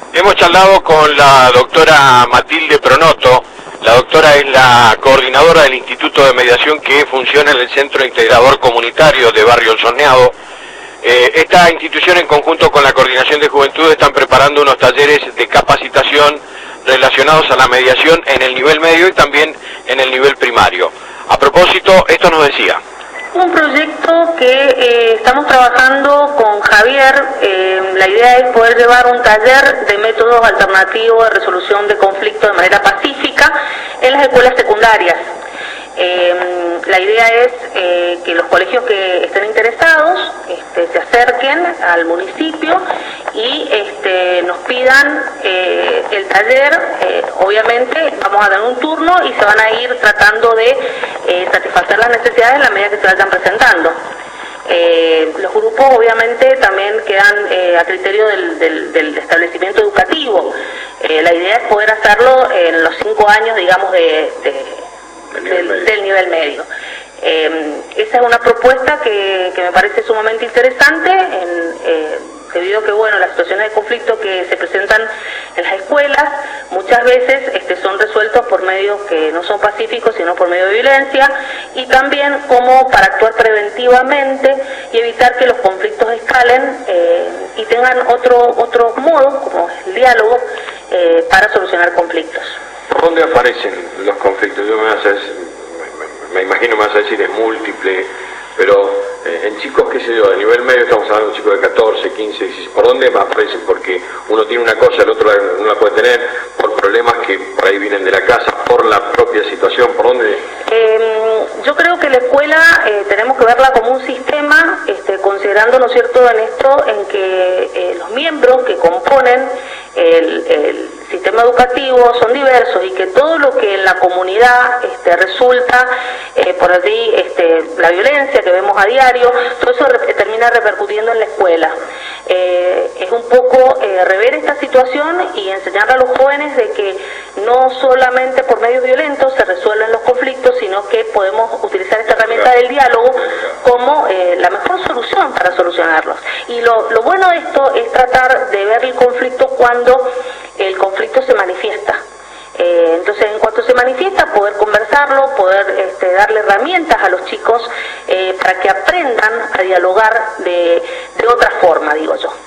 Hemos charlado con la doctora Matilde Pronoto. La doctora es la coordinadora del Instituto de Mediación que funciona en el Centro Integrador Comunitario de Barrio El Soneado. Esta institución, en conjunto con la Coordinación de Juventud, están preparando unos talleres de capacitación relacionados a la mediación en el nivel medio y también en el nivel primario. A propósito, esto nos decía. Un proyecto que estamos trabajando con Javier. La idea es poder llevar un taller de métodos alternativos de resolución de conflictos de manera pacífica en las escuelas secundarias. La idea es que los colegios que estén interesados se acerquen al municipio y nos pidan el taller. Obviamente vamos a dar un turno y se van a ir tratando de satisfacer las necesidades en la medida que se vayan presentando. Los grupos obviamente también quedan a criterio del establecimiento educativo. La idea es poder hacerlo en los 5 años, digamos, del nivel medio. Esa es una propuesta que me parece sumamente interesante, debido a que, bueno, las situaciones de conflicto que se presentan en las escuelas muchas veces son resueltos por medios que no son pacíficos, sino por medio de violencia, y también como para actuar preventivamente y evitar que los conflictos escalen y tengan otro modo, como el diálogo, para solucionar conflictos. ¿Por dónde aparecen los conflictos? Me imagino me vas a decir es múltiple, pero en chicos, qué sé yo, de nivel medio estamos hablando de chicos de 14, 15, 16, ¿por dónde aparecen? Porque uno tiene una cosa, el otro no la puede tener, por problemas que por ahí vienen de la casa, por la propia situación, ¿por dónde? Yo creo que la escuela tenemos que verla como un sistema, considerando, ¿no es cierto?, en esto, en que los miembros que componen el sistema educativo son diversos y que todo lo que en la comunidad resulta, por allí, la violencia que vemos a diario, todo eso termina repercutiendo en la escuela. Es un poco rever esta situación y enseñar a los jóvenes de que no solamente por medios violentos se resuelven los conflictos, sino que podemos utilizar esta herramienta del diálogo como la mejor solución para solucionarlos. Y lo bueno de esto es tratar de ver el conflicto cuando el conflicto se manifiesta. Entonces, en cuanto se manifiesta, poder conversarlo, poder darle herramientas a los chicos para que aprendan a dialogar de otra forma, digo yo.